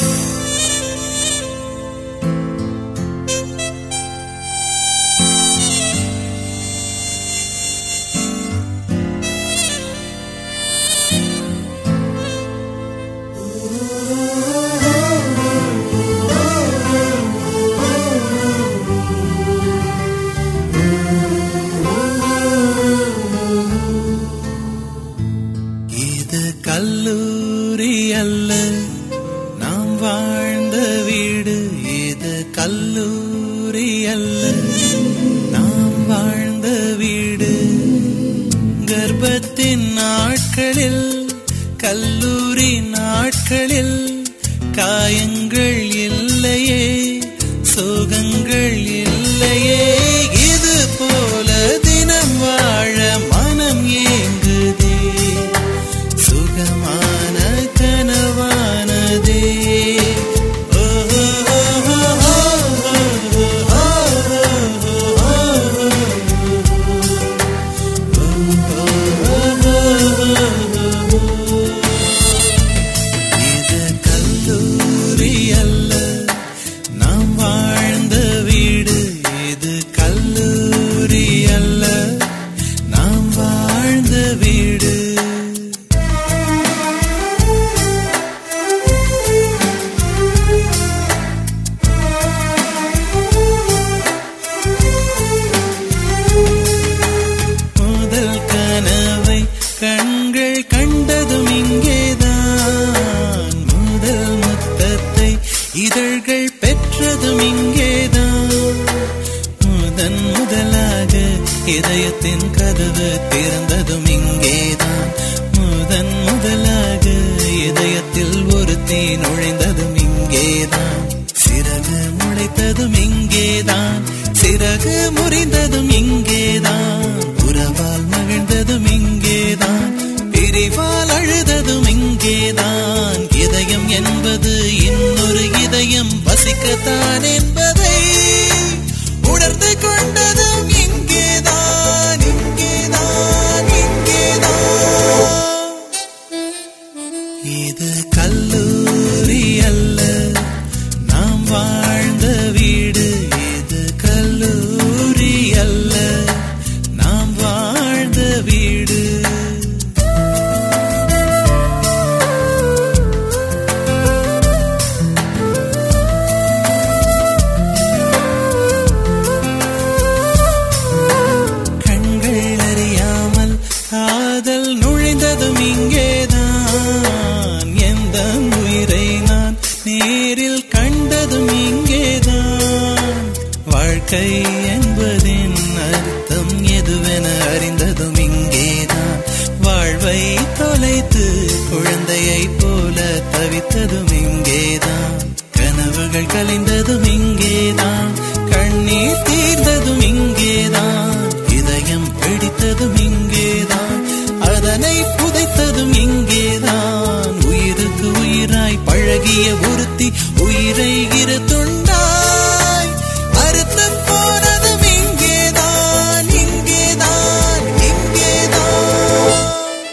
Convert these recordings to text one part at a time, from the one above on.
கல்லூரி அல்ல நாம் வாழ்ந்த வீடு, இது கல்லூரி அல்ல நாம் வாழ்ந்த வீடு. கர்ப்பத்தின் நாட்களில் கல்லூரி நாட்களில் காயங்கள் இல்லையே, சோகங்கள் இல்லையே. இது போல தினம் வாழ மனம் ஏங்குதே, சுகமான கனவானதே. இது கல்லூரி அல்ல நாம் வாழ்ந்த வீடு, இது கல்லூரி அல்ல நாம் வாழ்ந்த வீடு. கண்கள் கண்டதும் இங்கேதான், முதல் முத்தத்தை இதழ்கள் பெற்றதும் இங்கேதான். முதலாக இதயத்தின் கதவு திறந்ததும் இங்கேதான். முதலாக இதயத்தில் ஒரு தீ நுழைந்ததும் இங்கேதான். சிறகு முளைத்ததும் இங்கேதான், சிறகு முறிந்ததும் இங்கேதான். உறவால் மகிழ்ந்ததும் இங்கேதான், பிரிவால் அழுததும் இங்கேதான். இதயம் என்பது இன்னொரு இதயம் வசிக்கத்தான் என்பதை உணர்ந்து கொண்டதும் இங்கேதான், இங்கேதான், இங்கேதான். இது கல்லூரி அல்ல நாம் வாழ்ந்த வீடு, இது கல்லூரி அல்ல நாம் வாழ்ந்த வீடு. கண்கள் அறியாமல் காதல் நுழைந்ததும் இங்கேதான். எந்த உயிரை நான் நேரில் கண்டதும் இங்கேதான். வாழ்க்கை என்பதின் அர்த்தம் எதுவென அறிந்ததும் இங்கேதான். வாழ்வை தொலைத்து குழந்தையை போல தவித்ததும் இங்கேதான். கனவுகள் கலைந்ததும் இங்கேதான், கண்ணீர் தீர்ந்ததும் இங்கேதான். இதயம் பிடித்ததும் இங்கேதான், அதனை புதைத்ததும் இங்கேதான். உயிருக்கு உயிராய் பழகிய ஒருத்தி உயிரை இரு துண்டாய் அறுத்து போனதும் இங்கேதான், இங்கேதான், இங்கேதான்.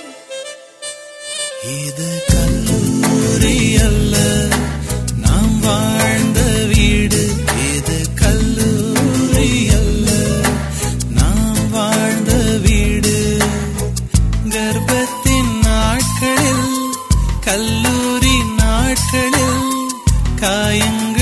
இது கல்லூரி அல்ல நாம் வாழ்ந்த வீடு, இது கல்லூரி அல்ல நாம் வாழ்ந்த வீடு. கர்ப்பத்தின் நாட்களில் கல்லூரி நாட்களில் காயங்கள்